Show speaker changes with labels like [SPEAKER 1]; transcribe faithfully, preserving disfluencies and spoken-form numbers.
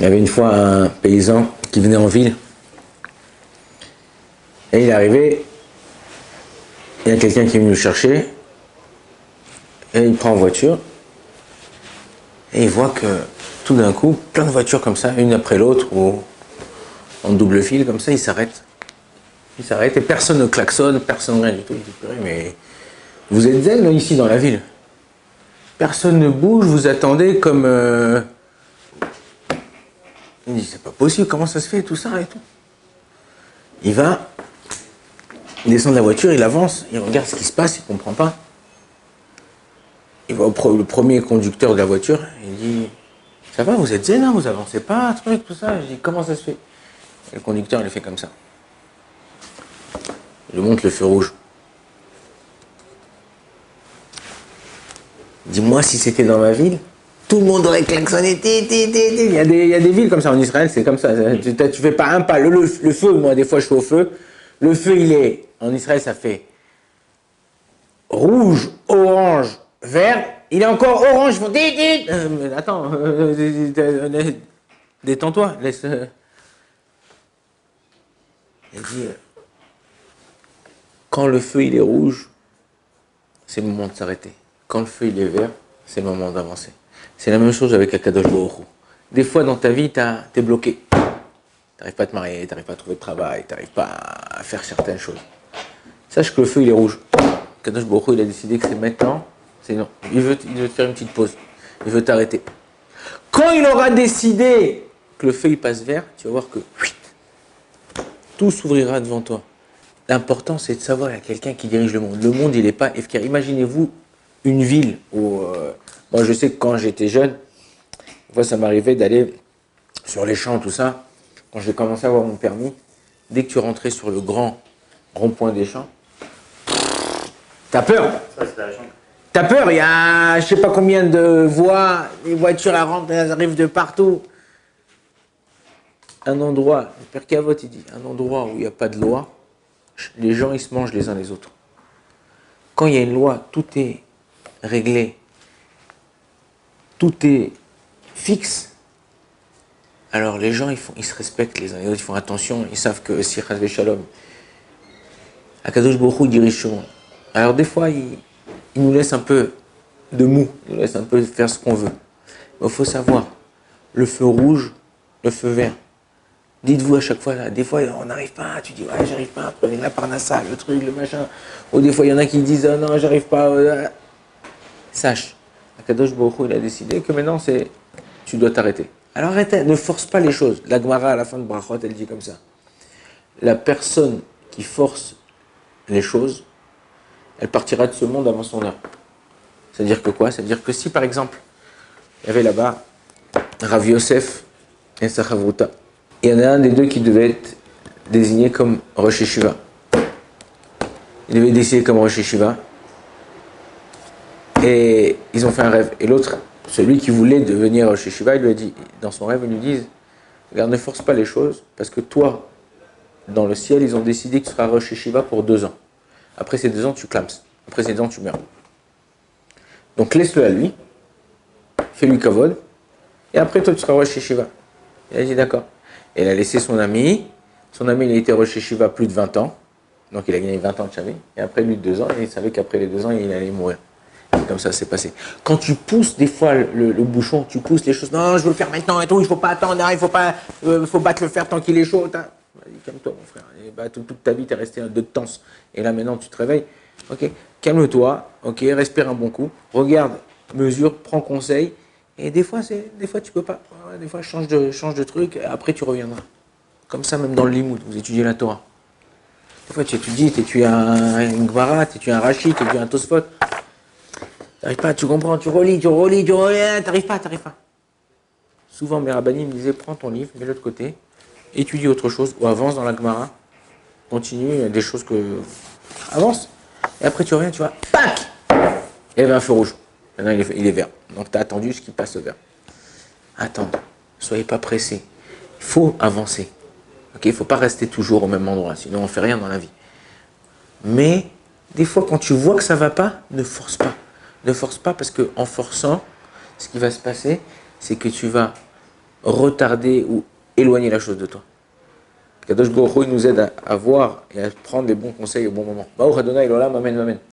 [SPEAKER 1] y avait une fois un paysan qui venait en ville. Et il est arrivé, il y a quelqu'un qui est venu le chercher. Et il prend en voiture. Et il voit que tout d'un coup, plein de voitures comme ça, une après l'autre, ou en double fil, comme ça, il s'arrête. Il s'arrête et personne ne klaxonne, personne rien du tout. Il dit, purée, mais vous êtes zen ici dans la ville. Personne ne bouge, vous attendez comme... Euh... Il dit, c'est pas possible, comment ça se fait, tout ça et tout. Il va, il descend de la voiture, il avance, il regarde ce qui se passe, il ne comprend pas. Il va au pro, le premier conducteur de la voiture, il dit, ça va, vous êtes zen, hein, vous avancez pas, truc, tout ça. Je dis, comment ça se fait? Et le conducteur, il fait comme ça. Il lui montre le feu rouge. Dis-moi si c'était dans ma ville, tout le monde aurait klaxonné. Té, té, té, té. Il y a des, il y a des villes comme ça en Israël, c'est comme ça. Tu, tu fais pas un pas. Le, le, le feu, moi, des fois, je fais au feu. Le feu, il est, en Israël, ça fait rouge, orange, vert. Il est encore orange. Ils font té, té. Euh, attends, euh, euh, détends-toi. Laisse. Euh. Il dit, euh, quand le feu, il est rouge, c'est le moment de s'arrêter. Quand le feu, il est vert, c'est le moment d'avancer. C'est la même chose avec Akadosh Baruch Hu. Des fois, dans ta vie, tu es bloqué. Tu n'arrives pas à te marier, tu n'arrives pas à trouver de travail, tu n'arrives pas à faire certaines choses. Sache que le feu, il est rouge. Akadosh Baruch Hu, il a décidé que c'est maintenant, c'est non. Il veut, il veut te faire une petite pause. Il veut t'arrêter. Quand il aura décidé que le feu, il passe vert, tu vas voir que tout s'ouvrira devant toi. L'important, c'est de savoir qu'il y a quelqu'un qui dirige le monde. Le monde, il n'est pas efficace. Imaginez-vous une ville où... Euh, moi, je sais que quand j'étais jeune, une fois, ça m'arrivait d'aller sur les champs, tout ça. Quand j'ai commencé à avoir mon permis, dès que tu rentrais sur le grand rond-point des champs, t'as peur. T'as peur, il y a je sais pas combien de voies, les voitures, elles rentrent, elles arrivent de partout. Un endroit, le Père Cavot, il dit, un endroit où il n'y a pas de loi, les gens, ils se mangent les uns les autres. Quand il y a une loi, tout est réglé, tout est fixe, alors les gens, ils, font, ils se respectent les uns les autres, ils font attention, ils savent que si Chas Shalom, Akadosh Baruch Hu dirige ce monde. Alors des fois, il, il nous laisse un peu de mou, il nous laisse un peu faire ce qu'on veut. Mais il faut savoir, le feu rouge, le feu vert. Dites-vous à chaque fois, là, des fois on n'arrive pas, tu dis ouais j'arrive pas, prenez la parnassa, le truc, le machin. Ou des fois il y en a qui disent oh, non j'arrive pas. Euh. Sache, Akadosh Baruch Hu, il a décidé que maintenant c'est, tu dois t'arrêter. Alors arrêtez, ne force pas les choses. La Gemara à la fin de Brachot, elle dit comme ça. La personne qui force les choses, elle partira de ce monde avant son heure. C'est-à-dire que quoi? C'est-à-dire que si par exemple, il y avait là-bas Rav Yosef et sa Chavruta, il y en a un des deux qui devait être désigné comme Rosh Yeshiva. Il devait être désigné comme Rosh Yeshiva. Et ils ont fait un rêve. Et l'autre, celui qui voulait devenir Rosh Yeshiva, il lui a dit, dans son rêve, ils lui disent, regarde, ne force pas les choses, parce que toi, dans le ciel, ils ont décidé que tu seras Rosh Yeshiva pour deux ans. Après ces deux ans, tu clames. Après ces deux ans, tu meurs. Donc laisse-le à lui, fais-lui kavod, et après toi, tu seras Rosh Yeshiva. Il a dit d'accord. Et il a laissé son ami. Son ami, il a été Rosh Yeshiva plus de vingt ans. Donc il a gagné vingt ans de Chavi. Et après lui, deux ans, et il savait qu'après les deux ans, il allait mourir. Et comme ça, c'est passé. Quand tu pousses des fois le, le, le bouchon, tu pousses les choses. Non, je veux le faire maintenant et tout, il ne faut pas attendre, il ne faut pas euh, faut battre le fer tant qu'il est chaud. Vas-y, calme-toi, mon frère. Et bah, toute, toute ta vie, tu es resté de temps. Et là, maintenant, tu te réveilles. Ok, calme-toi. Ok, respire un bon coup. Regarde, mesure, prends conseil. Et des fois, c'est, des fois tu peux pas. Des fois, change de, change de truc. Et après, tu reviendras. Comme ça, même dans le limoud, vous étudiez la Torah. Des fois, tu étudies, tu étudies un, une Gemara, tu étudies un Rashi, tu étudies un Tosfot. T'arrives pas, tu comprends, tu relis, tu relis, tu relis, t'arrives pas, t'arrives pas. Souvent, mes rabbinim me disaient, prends ton livre, mets-le de côté, étudie autre chose, ou avance dans la Gemara, continue, il y a des choses que... Avance. Et après, tu reviens, tu vois, pac. Il y avait un feu rouge. Maintenant, il est, il est vert. Donc, tu as attendu ce qui passe au vert. Attends, soyez pas pressés. Il faut avancer. Okay, il ne faut pas rester toujours au même endroit, sinon on ne fait rien dans la vie. Mais, des fois, quand tu vois que ça ne va pas, ne force pas. Ne force pas parce qu'en forçant, ce qui va se passer, c'est que tu vas retarder ou éloigner la chose de toi. Kadosh Baruch Hu, il nous aide à, à voir et à prendre les bons conseils au bon moment. Baruch Adonai Olam, Amen, Amen.